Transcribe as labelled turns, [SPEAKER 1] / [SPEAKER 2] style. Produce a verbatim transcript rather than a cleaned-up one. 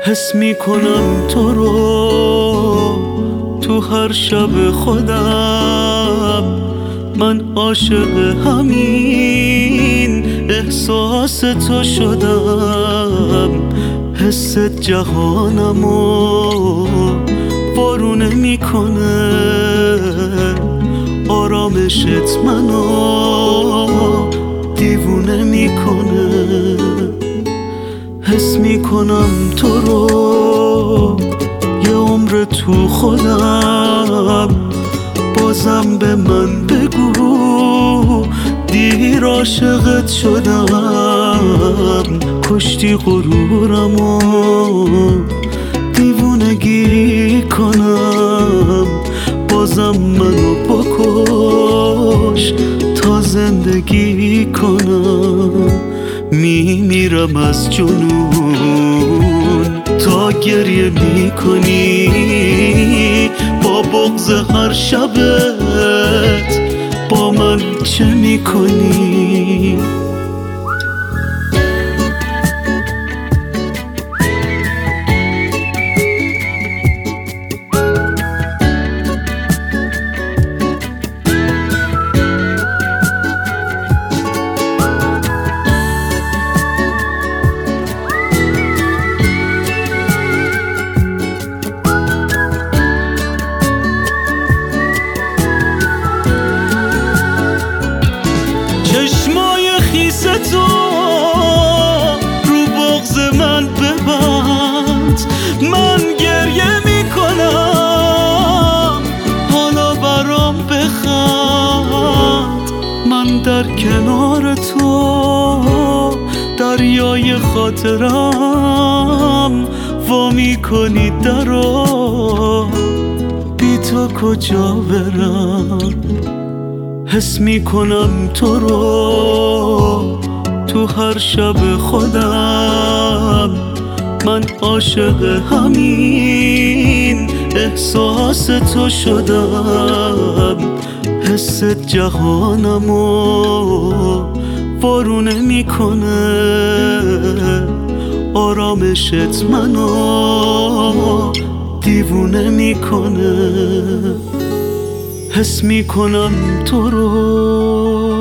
[SPEAKER 1] حس میکنم تو رو تو هر شب خودم، من عاشق همین احساس تو شدم. حس جهانمو وارونه میکنه، آرامشت منو دیوونه میکنه. حس میکنم تو رو یه عمر تو خودم، بازم به من بگو دیر عاشقت شدم. کشتی غرورمو دیوونگی کنم، بازم منو بکش تا زندگی کنم. میمیرم از جنون تا گریه میکنی، با بغض هر شبت با من چه میکنی؟ چشمای خیس تو رو بغض من ببند، من گریه میکنم حالا برام بخند. من در کنار تو دریای خاطرم وا میکنی درو، بی تو کجا برم؟ حس میکنم تو رو تو هر شب خودم، من عاشق همین احساس تو شدم. حس جهانمو وارونه میکنه، آرامشت منو دیوونه میکنه. حس میکنم تو رو